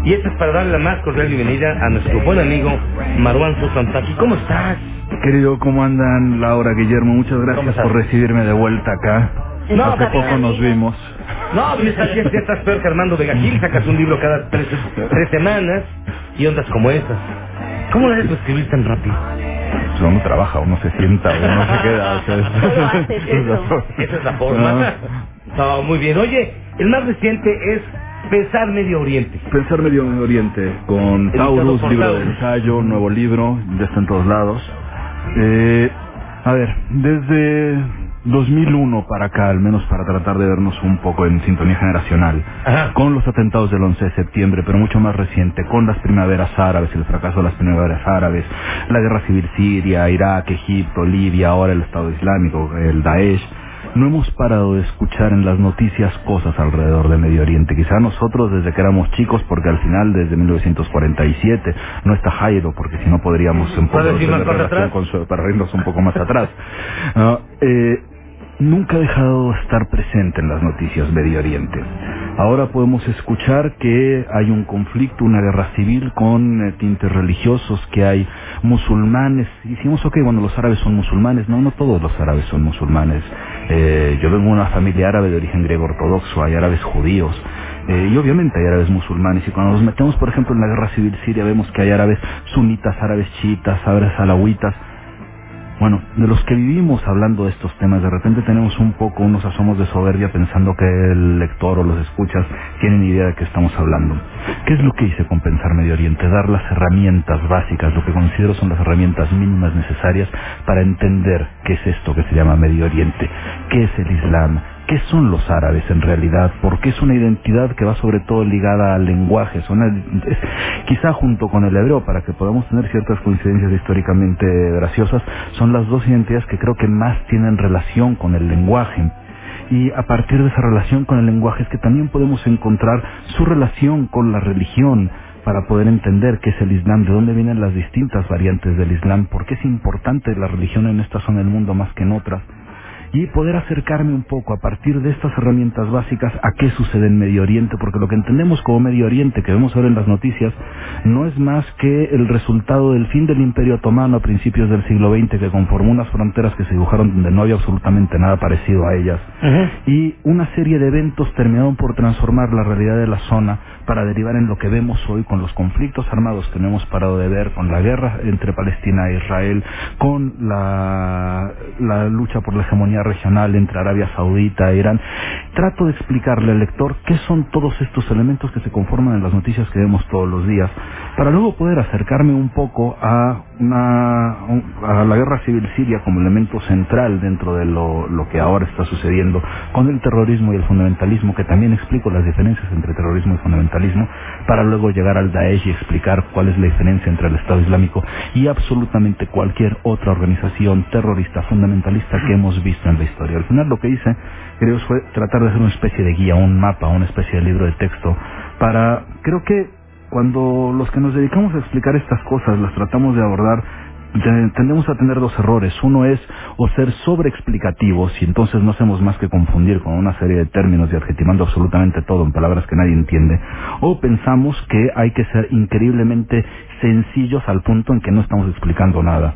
Y esto es para darle la más cordial bienvenida a nuestro buen amigo Marwan Santaki. ¿Cómo estás? Querido, ¿cómo andan? Laura, Guillermo, muchas ¿Cómo gracias estás? por recibirme de vuelta acá. No, Hace pues, poco nos vimos. No, pues ya estás peor que Armando Vegagil, sacas un libro cada tres semanas y ondas como esas. ¿Cómo le haces para escribir tan rápido? Pues uno trabaja, uno se sienta, uno se queda. O sea, Solo haces eso. Esa es la forma. No, muy bien. Oye, el más reciente es Pensar Medio Oriente. Pensar Medio Oriente, con Editado Taurus, por libro de Taurus. ensayo, nuevo libro, ya está en todos lados. A ver, desde 2001 para acá, al menos para tratar de vernos un poco en sintonía generacional, Ajá. con los atentados del 11 de septiembre, pero mucho más reciente, con las primaveras árabes, el fracaso de las primaveras árabes, la guerra civil siria, Irak, Egipto, Libia, ahora el Estado Islámico, el Daesh. No hemos parado de escuchar en las noticias cosas alrededor de Medio Oriente. Quizá nosotros desde que éramos chicos, porque al final desde 1947 no está Jairo, porque si no podríamos un poco ¿Puedes ir más tener para relación atrás? con para irnos un poco más atrás. Ah, Nunca ha dejado de estar presente en las noticias Medio Oriente. Ahora podemos escuchar que hay un conflicto, una guerra civil con tintes religiosos, que hay musulmanes. Y decimos, ok, bueno, los árabes son musulmanes. No, no todos los árabes son musulmanes. Yo vengo de una familia árabe de origen griego ortodoxo, hay árabes judíos. Y obviamente hay árabes musulmanes. Y cuando nos metemos, por ejemplo, en la guerra civil siria, vemos que hay árabes sunitas, árabes chiitas, árabes alawitas. Bueno, de los que vivimos hablando de estos temas, de repente tenemos un poco unos asomos de soberbia pensando que el lector o los escuchas tienen idea de qué estamos hablando. ¿Qué es lo que hice con Pensar Medio Oriente? Dar las herramientas básicas, lo que considero son las herramientas mínimas necesarias para entender qué es esto que se llama Medio Oriente, qué es el Islam, qué son los árabes en realidad, porque es una identidad que va sobre todo ligada al lenguaje, quizá junto con el hebreo, para que podamos tener ciertas coincidencias históricamente graciosas, son las dos identidades que creo que más tienen relación con el lenguaje. Y a partir de esa relación con el lenguaje es que también podemos encontrar su relación con la religión, para poder entender qué es el Islam, de dónde vienen las distintas variantes del Islam, por qué es importante la religión en esta zona del mundo más que en otras, y poder acercarme un poco a partir de estas herramientas básicas a qué sucede en Medio Oriente, porque lo que entendemos como Medio Oriente, que vemos ahora en las noticias, no es más que el resultado del fin del Imperio Otomano a principios del siglo XX, que conformó unas fronteras que se dibujaron donde no había absolutamente nada parecido a ellas, y una serie de eventos terminaron por transformar la realidad de la zona para derivar en lo que vemos hoy, con los conflictos armados que no hemos parado de ver, con la guerra entre Palestina e Israel, con la lucha por la hegemonía regional entre Arabia Saudita e Irán. Trato de explicarle al lector qué son todos estos elementos que se conforman en las noticias que vemos todos los días, para luego poder acercarme un poco a la guerra civil siria como elemento central dentro de lo que ahora está sucediendo con el terrorismo y el fundamentalismo, que también explico las diferencias entre terrorismo y fundamentalismo, para luego llegar al Daesh y explicar cuál es la diferencia entre el Estado Islámico y absolutamente cualquier otra organización terrorista fundamentalista que hemos visto en la historia. Al final lo que hice, creo, fue tratar de hacer una especie de guía, un mapa, una especie de libro de texto, creo que cuando los que nos dedicamos a explicar estas cosas las tratamos de abordar, tendemos a tener dos errores. Uno es o ser sobreexplicativos, y entonces no hacemos más que confundir con una serie de términos y adjetivando absolutamente todo en palabras que nadie entiende, o pensamos que hay que ser increíblemente sencillos al punto en que no estamos explicando nada.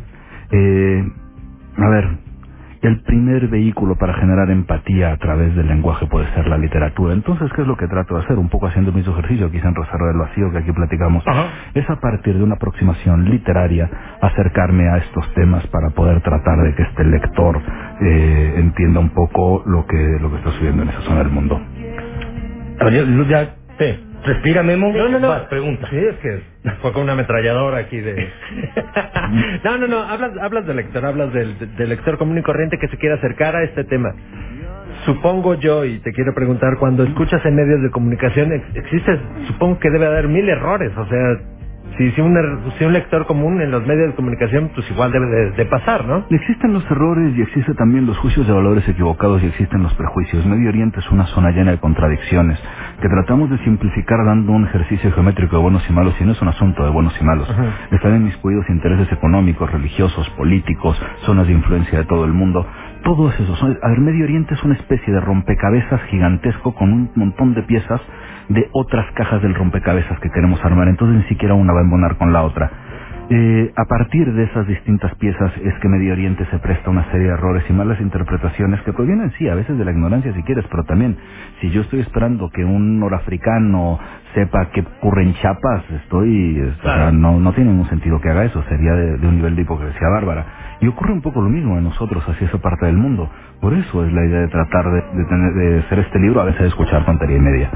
El primer vehículo para generar empatía a través del lenguaje puede ser la literatura. Entonces, ¿qué es lo que trato de hacer? Un poco haciendo el mismo ejercicio, quizá en Reserva del Vacío, que aquí platicamos. Ajá. Es a partir de una aproximación literaria acercarme a estos temas para poder tratar de que este lector entienda un poco lo que está sucediendo en esa zona del mundo. A ver, sí. Respira, Memo. No. Vas, pregunta. Sí, es que fue con una ametralladora aquí de... No. Hablas del lector, hablas del lector común y corriente que se quiere acercar a este tema. Supongo yo, y te quiero preguntar, cuando escuchas en medios de comunicación, supongo que debe haber 1000 errores, o sea, si un lector común en los medios de comunicación, pues igual debe de pasar, ¿no? Existen los errores y existen también los juicios de valores equivocados y existen los prejuicios. Medio Oriente es una zona llena de contradicciones que tratamos de simplificar dando un ejercicio geométrico de buenos y malos, y no es un asunto de buenos y malos. Están inmiscuidos intereses económicos, religiosos, políticos, zonas de influencia de todo el mundo. Todos esos son... A ver, Medio Oriente es una especie de rompecabezas gigantesco con un montón de piezas de otras cajas del rompecabezas que queremos armar. Entonces ni siquiera una va a embonar con la otra. A partir de esas distintas piezas es que Medio Oriente se presta a una serie de errores y malas interpretaciones que provienen, sí, a veces de la ignorancia si quieres, pero también, si yo estoy esperando que un norafricano sepa qué ocurre en Chiapas, Claro. no tiene ningún sentido que haga eso, sería de un nivel de hipocresía bárbara. Y ocurre un poco lo mismo en nosotros hacia esa parte del mundo. Por eso es la idea de tratar de hacer este libro, a veces de escuchar tontería y media.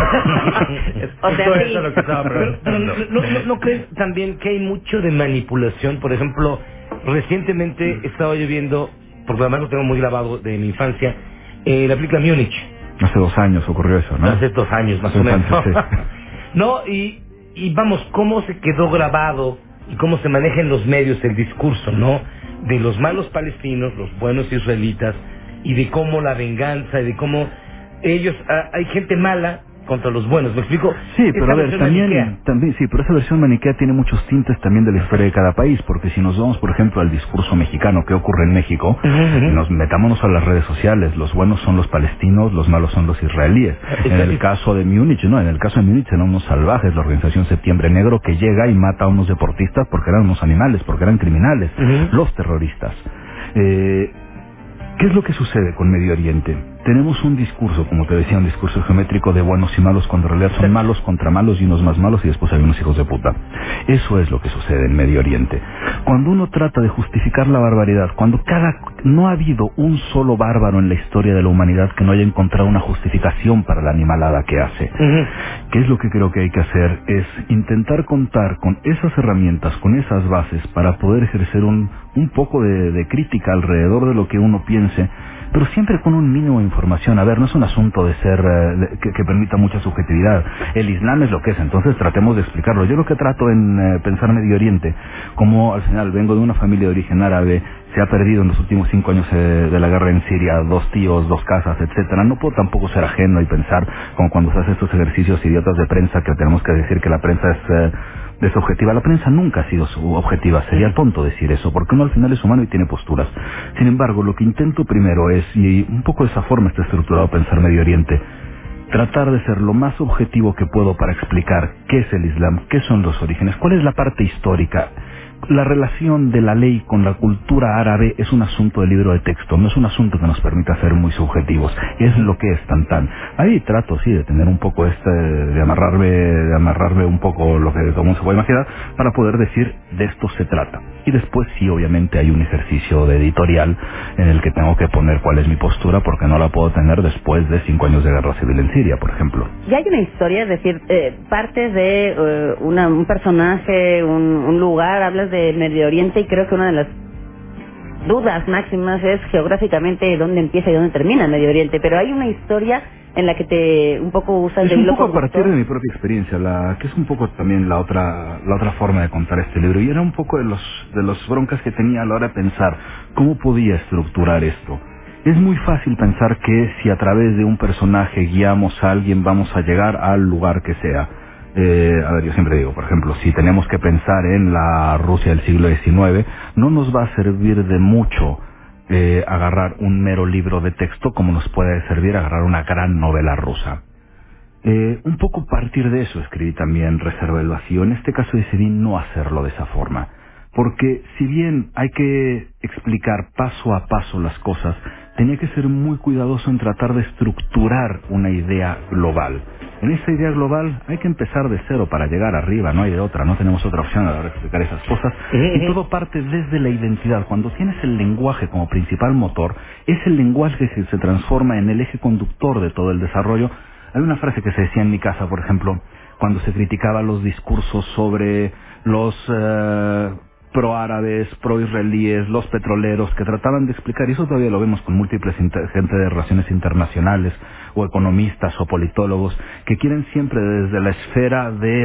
O sea, Justo sí. eso es lo que estaba preguntando. ¿No crees también que hay mucho de manipulación? Por ejemplo, recientemente estaba yo viendo, porque además lo tengo muy grabado de mi infancia, la película Múnich. Hace 2 años ocurrió eso, ¿no? Hace 2 años más Hace o menos. bastante, sí. No, y vamos, cómo se quedó grabado y cómo se maneja en los medios el discurso, ¿no? De los malos palestinos, los buenos israelitas, y de cómo la venganza, y de cómo ellos, hay gente mala contra los buenos, ¿me explico? Sí, pero Esa a ver, versión maniquea. también, sí, pero esa versión maniquea tiene muchos tintes también de la historia de cada país, porque si nos vamos, por ejemplo, al discurso mexicano, ¿qué ocurre en México? Metámonos a las redes sociales, los buenos son los palestinos, los malos son los israelíes. En el caso de Múnich, en el caso de Múnich eran unos salvajes, la organización Septiembre Negro, que llega y mata a unos deportistas porque eran unos animales, porque eran criminales, los terroristas. ¿Qué es lo que sucede con Medio Oriente? Tenemos un discurso, como te decía, un discurso geométrico de buenos y malos, cuando en realidad son malos contra malos y unos más malos y después hay unos hijos de puta. Eso es lo que sucede en Medio Oriente. Cuando uno trata de justificar la barbaridad, no ha habido un solo bárbaro en la historia de la humanidad que no haya encontrado una justificación para la animalada que hace. ¿Qué es lo que creo que hay que hacer? Es intentar contar con esas herramientas, con esas bases, para poder ejercer un poco de crítica alrededor de lo que uno piense, pero siempre con un mínimo de información. A ver, no es un asunto de ser que permita mucha subjetividad. El Islam es lo que es, entonces tratemos de explicarlo. Yo lo que trato en pensar Medio Oriente, como al final vengo de una familia de origen árabe, se ha perdido en los últimos 5 años de la guerra en Siria 2 tíos, 2 casas, etcétera. No puedo tampoco ser ajeno y pensar como cuando se hace estos ejercicios idiotas de prensa que tenemos que decir que la prensa es desobjetiva. La prensa nunca ha sido objetiva, sería tonto decir eso, porque uno al final es humano y tiene posturas. Sin embargo, lo que intento primero es, y un poco de esa forma está estructurado pensar Medio Oriente, tratar de ser lo más objetivo que puedo para explicar qué es el Islam, qué son los orígenes, cuál es la parte histórica. La relación de la ley con la cultura árabe es un asunto de libro de texto, no es un asunto que nos permita ser muy subjetivos, es lo que es tan. Ahí trato, sí, de tener un poco de amarrarme un poco lo que como se puede imaginar, para poder decir de esto se trata. Y después sí, obviamente hay un ejercicio de editorial en el que tengo que poner cuál es mi postura, porque no la puedo tener después de 5 años de guerra civil en Siria, por ejemplo. Ya hay una historia, es decir, partes de un personaje, un lugar, hablas de Medio Oriente y creo que una de las dudas máximas es geográficamente dónde empieza y dónde termina Medio Oriente, pero hay una historia en la que te un poco usas es de un hilo poco a partir conductor. de mi propia experiencia, que es un poco también la otra forma de contar este libro, y era un poco de los broncas que tenía a la hora de pensar cómo podía estructurar esto. Es muy fácil pensar que si a través de un personaje guiamos a alguien vamos a llegar al lugar que sea. A ver, yo siempre digo, por ejemplo, si tenemos que pensar en la Rusia del siglo XIX, no nos va a servir de mucho agarrar un mero libro de texto como nos puede servir agarrar una gran novela rusa. Un poco a partir de eso escribí también Reserva del Vacío. En este caso decidí no hacerlo de esa forma, porque si bien hay que explicar paso a paso las cosas, tenía que ser muy cuidadoso en tratar de estructurar una idea global. En esa idea global hay que empezar de cero para llegar arriba, no hay de otra, no tenemos otra opción a la hora de explicar esas cosas. Y todo parte desde la identidad. Cuando tienes el lenguaje como principal motor, es el lenguaje que se transforma en el eje conductor de todo el desarrollo. Hay una frase que se decía en mi casa, por ejemplo, cuando se criticaba los discursos sobre los pro-árabes, pro-israelíes, los petroleros, que trataban de explicar, y eso todavía lo vemos con múltiples gente de relaciones internacionales, o economistas, o politólogos, que quieren siempre desde la esfera de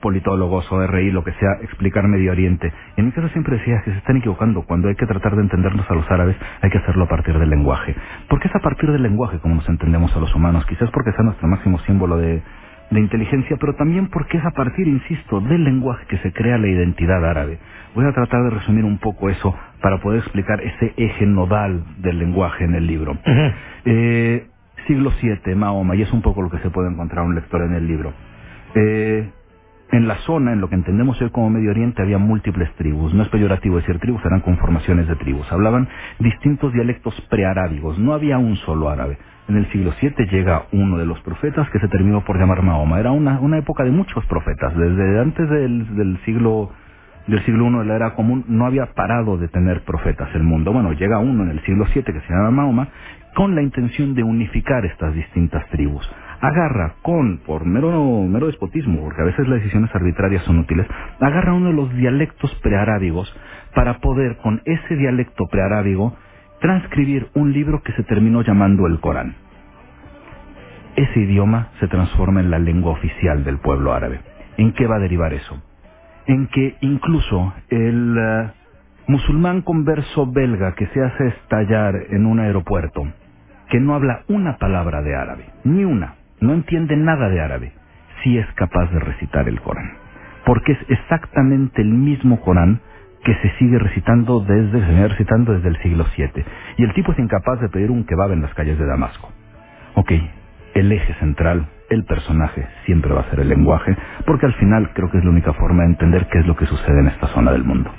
politólogos o RI, lo que sea, explicar Medio Oriente. En mi caso siempre decía que se están equivocando. Cuando hay que tratar de entendernos a los árabes, hay que hacerlo a partir del lenguaje. ¿Por qué es a partir del lenguaje como nos entendemos a los humanos? Quizás porque sea nuestro máximo símbolo de inteligencia, pero también porque es a partir, insisto, del lenguaje que se crea la identidad árabe. Voy a tratar de resumir un poco eso para poder explicar ese eje nodal del lenguaje en el libro. Siglo VII, Mahoma, y es un poco lo que se puede encontrar un lector en el libro. En la zona, en lo que entendemos hoy como Medio Oriente, había múltiples tribus. No es peyorativo decir tribus, eran conformaciones de tribus. Hablaban distintos dialectos prearábigos, no había un solo árabe. En el siglo VII llega uno de los profetas que se terminó por llamar Mahoma. Era una época de muchos profetas. Desde antes del siglo I de la era común no había parado de tener profetas el mundo. Bueno, llega uno en el siglo VII que se llama Mahoma con la intención de unificar estas distintas tribus. Agarra por mero despotismo, porque a veces las decisiones arbitrarias son útiles, agarra uno de los dialectos prearábigos para poder con ese dialecto prearábigo transcribir un libro que se terminó llamando el Corán. Ese idioma se transforma en la lengua oficial del pueblo árabe. ¿En qué va a derivar eso? En que incluso el musulmán converso belga que se hace estallar en un aeropuerto, que no habla una palabra de árabe, ni una, no entiende nada de árabe, sí es capaz de recitar el Corán. Porque es exactamente el mismo Corán que se sigue recitando desde el siglo VII. Y el tipo es incapaz de pedir un kebab en las calles de Damasco. Ok, el eje central, el personaje, siempre va a ser el lenguaje, porque al final creo que es la única forma de entender qué es lo que sucede en esta zona del mundo.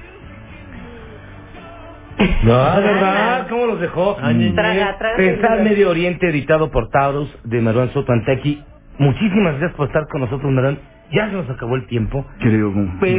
No, ¿verdad? ¿Cómo los dejó? Pensar Medio Oriente, editado por Taurus, de Marwan Soto Antaki. Muchísimas gracias por estar con nosotros, Marwan. Ya se nos acabó el tiempo. Creo,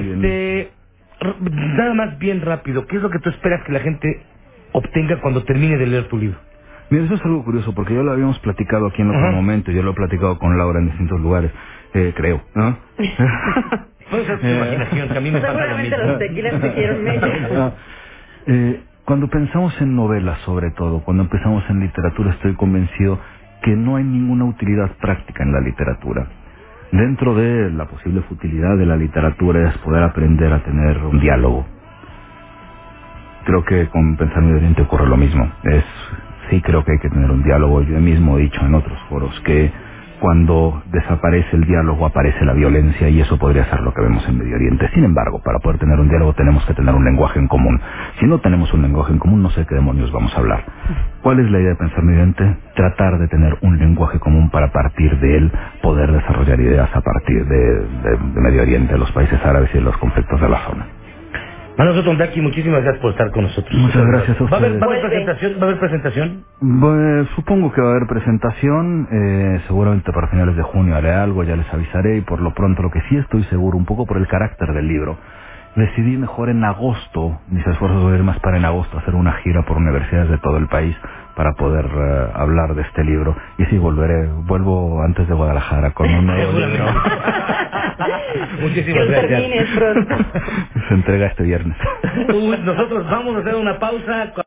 nada más bien rápido, ¿qué es lo que tú esperas que la gente obtenga cuando termine de leer tu libro? Mira, eso es algo curioso, porque ya lo habíamos platicado aquí en otro momento, yo lo he platicado con Laura en distintos lugares, creo, ¿no? Puede ser tu imaginación, que a mí me pasa lo mismo. Seguramente los tequilas te hicieron medio. Cuando pensamos en novelas, sobre todo, cuando empezamos en literatura, estoy convencido que no hay ninguna utilidad práctica en la literatura. Dentro de la posible futilidad de la literatura es poder aprender a tener un diálogo. Creo que con Pensar Medio Oriente ocurre lo mismo. Sí creo que hay que tener un diálogo. Yo mismo he dicho en otros foros que cuando desaparece el diálogo aparece la violencia, y eso podría ser lo que vemos en Medio Oriente. Sin embargo, para poder tener un diálogo tenemos que tener un lenguaje en común. Si no tenemos un lenguaje en común, no sé qué demonios vamos a hablar. ¿Cuál es la idea de Pensar Medio Oriente? Tratar de tener un lenguaje común para, a partir de él, poder desarrollar ideas a partir de Medio Oriente, de los países árabes y de los conflictos de la zona. Marwan Soto Antaki, muchísimas gracias por estar con nosotros. Muchas gracias a ustedes. ¿Va a haber presentación? ¿Va a haber presentación? Supongo que va a haber presentación, seguramente para finales de junio haré algo, ya les avisaré, y por lo pronto lo que sí estoy seguro, un poco por el carácter del libro, decidí mejor en agosto, mis esfuerzos voy a ir más para en agosto, hacer una gira por universidades de todo el país para poder hablar de este libro, y sí vuelvo antes de Guadalajara con un nuevo libro. Muchísimas gracias. Termines pronto. Se entrega este viernes. Nosotros vamos a hacer una pausa.